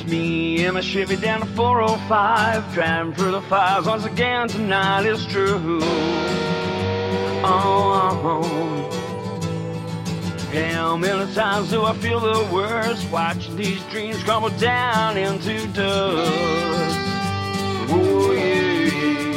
Me and my Chevy down to 405, driving through the fires once again tonight is true. Oh, how many times do I feel the worst, watching these dreams crumble down into dust? Oh yeah.